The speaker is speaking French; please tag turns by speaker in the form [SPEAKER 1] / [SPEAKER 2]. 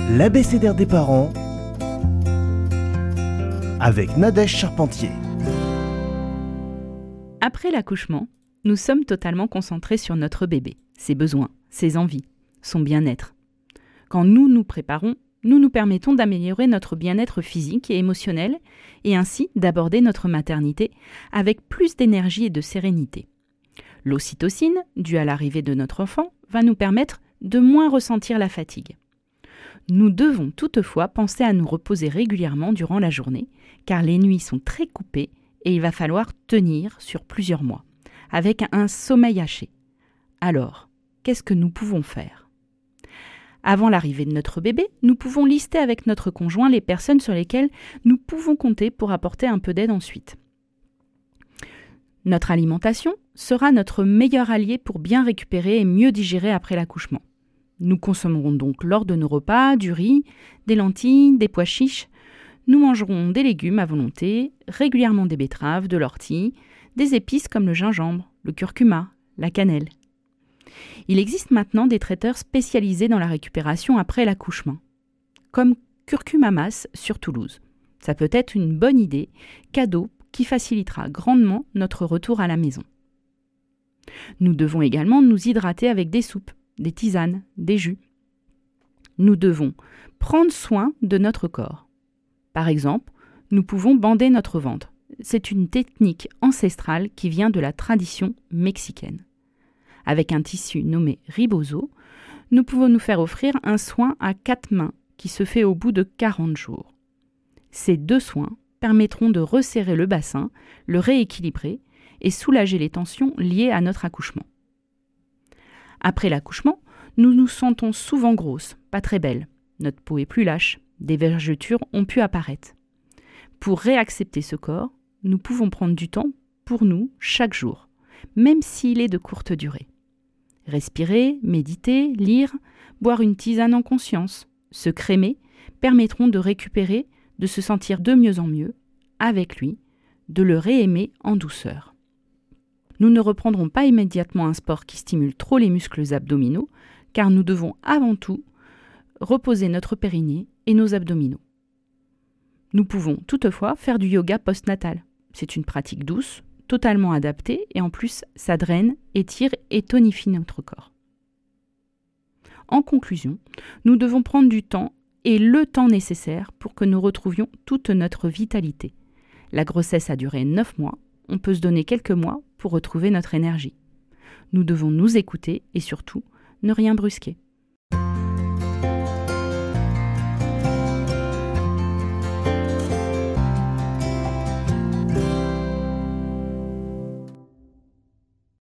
[SPEAKER 1] L'abécédaire des parents avec Nadège Charpentier.
[SPEAKER 2] Après l'accouchement, nous sommes totalement concentrés sur notre bébé, ses besoins, ses envies, son bien-être. Quand nous nous préparons, nous nous permettons d'améliorer notre bien-être physique et émotionnel et ainsi d'aborder notre maternité avec plus d'énergie et de sérénité. L'ocytocine, due à l'arrivée de notre enfant, va nous permettre de moins ressentir la fatigue. Nous devons toutefois penser à nous reposer régulièrement durant la journée, car les nuits sont très coupées et il va falloir tenir sur plusieurs mois, avec un sommeil haché. Alors, qu'est-ce que nous pouvons faire ? Avant l'arrivée de notre bébé, nous pouvons lister avec notre conjoint les personnes sur lesquelles nous pouvons compter pour apporter un peu d'aide ensuite. Notre alimentation sera notre meilleur allié pour bien récupérer et mieux digérer après l'accouchement. Nous consommerons donc lors de nos repas du riz, des lentilles, des pois chiches. Nous mangerons des légumes à volonté, régulièrement des betteraves, de l'ortie, des épices comme le gingembre, le curcuma, la cannelle. Il existe maintenant des traiteurs spécialisés dans la récupération après l'accouchement, comme Curcumamas sur Toulouse. Ça peut être une bonne idée, cadeau qui facilitera grandement notre retour à la maison. Nous devons également nous hydrater avec des soupes, des tisanes, des jus. Nous devons prendre soin de notre corps. Par exemple, nous pouvons bander notre ventre. C'est une technique ancestrale qui vient de la tradition mexicaine. Avec un tissu nommé rebozo, nous pouvons nous faire offrir un soin à 4 mains qui se fait au bout de 40 jours. Ces 2 soins permettront de resserrer le bassin, le rééquilibrer et soulager les tensions liées à notre accouchement. Après l'accouchement, nous nous sentons souvent grosses, pas très belles. Notre peau est plus lâche, des vergetures ont pu apparaître. Pour réaccepter ce corps, nous pouvons prendre du temps pour nous chaque jour, même s'il est de courte durée. Respirer, méditer, lire, boire une tisane en conscience, se crémer, permettront de récupérer, de se sentir de mieux en mieux avec lui, de le réaimer en douceur. Nous ne reprendrons pas immédiatement un sport qui stimule trop les muscles abdominaux, car nous devons avant tout reposer notre périnée et nos abdominaux. Nous pouvons toutefois faire du yoga postnatal. C'est une pratique douce, totalement adaptée et en plus ça draine, étire et tonifie notre corps. En conclusion, nous devons prendre du temps et le temps nécessaire pour que nous retrouvions toute notre vitalité. La grossesse a duré 9 mois, on peut se donner quelques mois pour retrouver notre énergie. Nous devons nous écouter et surtout ne rien brusquer.